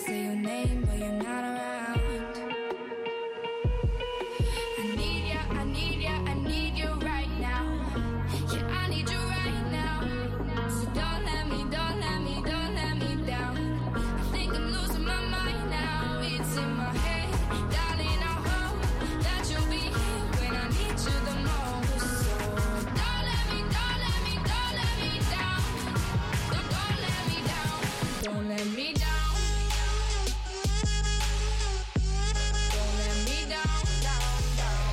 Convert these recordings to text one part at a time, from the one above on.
say your name, but you're not around. I need ya, I need ya, I need you right now. Yeah, I need you right now. So don't let me, don't let me, don't let me down. I think I'm losing my mind now. It's in my head, darling, I hope that you'll be here when I need you the most. So don't let me, don't let me, don't let me down. Don't let me down. Don't let me down. Don't let me down, down, down.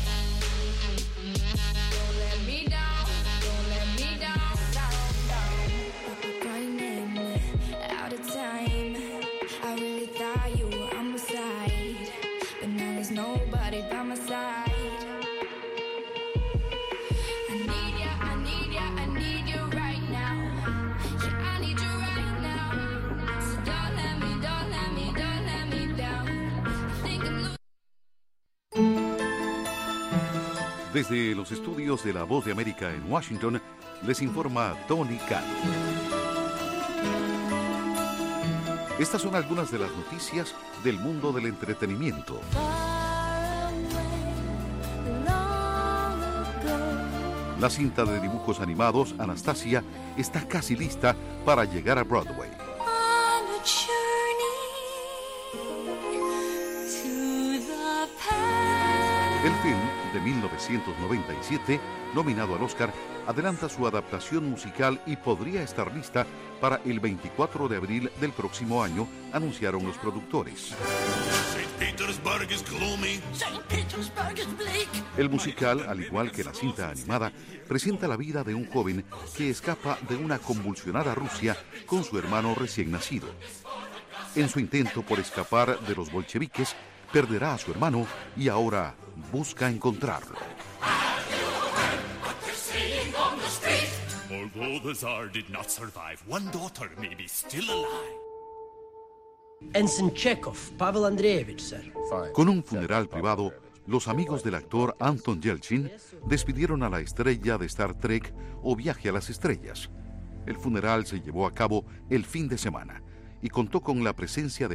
Don't let me down. Don't let me down, down, down. Running out of time. I really thought you were on my side, but now there's nobody by my side. I need ya, I need ya, I need you right now. Yeah, I need you right now. So don't let me, don't let me, don't let me down. I think I'm losing. Desde los estudios de La Voz de América en Washington, les informa Tony Khan. Estas son algunas de las noticias del mundo del entretenimiento. La cinta de dibujos animados Anastasia está casi lista para llegar a Broadway. El film, de 1997, nominado al Oscar, adelanta su adaptación musical y podría estar lista para el 24 de abril del próximo año, anunciaron los productores. El musical, al igual que la cinta animada, presenta la vida de un joven que escapa de una convulsionada Rusia con su hermano recién nacido. En su intento por escapar de los bolcheviques, perderá a su hermano y ahora busca encontrarlo. Although the Tsar did not survive, one daughter may be still alive. Ensign Chekhov, Pavel Andreevich, sir. Con un funeral privado, los amigos del actor Anton Yelchin despidieron a la estrella de Star Trek o Viaje a las Estrellas. El funeral se llevó a cabo el fin de semana y contó con la presencia de